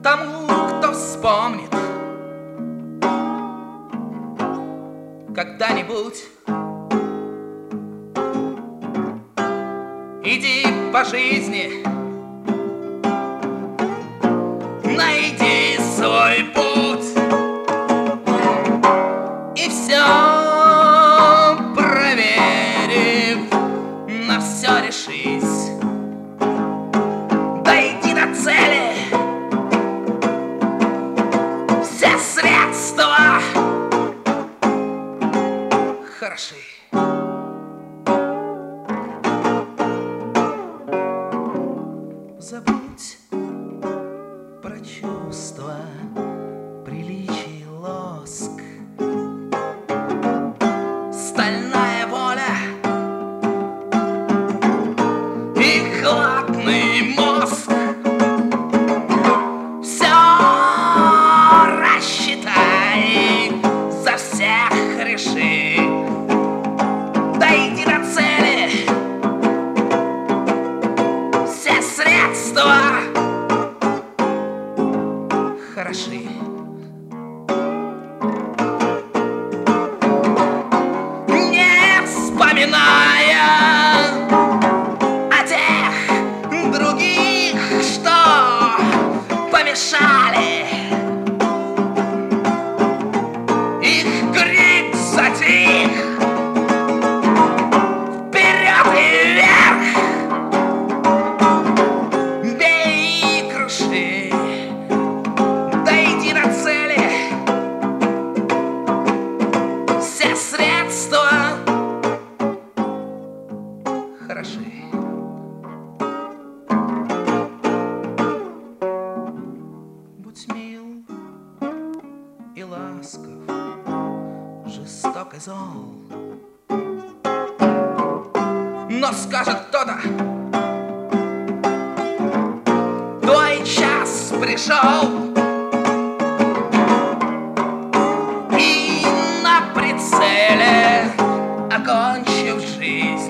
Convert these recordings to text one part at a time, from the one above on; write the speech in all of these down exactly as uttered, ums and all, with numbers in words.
тому, кто вспомнит когда-нибудь. Иди по жизни, найди свой путь, и все проверив, на все решись. Дойди до цели, все средства хороши. Забудь про чувства, приличий, лоск. Стальная воля и хладный мозг. Все рассчитай, за всех реши. Дойди до цели, все средства хороши. Не вспоминая о тех других, что помешали, их крик затих. Вперед и вверх, бей и круши. Дойди до цели, все средства хороши. Будь мил и ласков, жесток и зол, но скажет кто-то: твой час пришел. И на прицеле, окончив жизнь,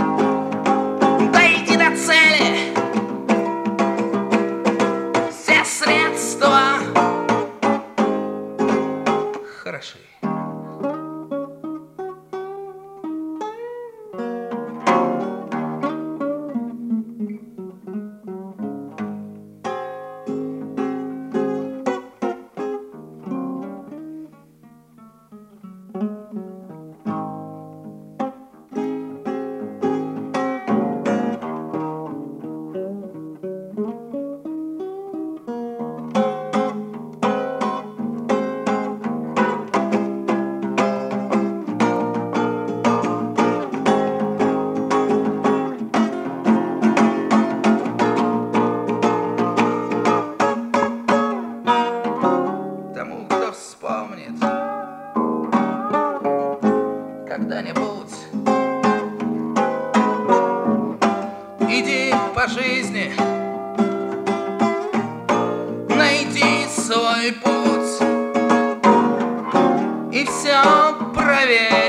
дойди до цели, все средства хороши. Вспомнит когда-нибудь. Иди по жизни, найди свой путь, и все проверь.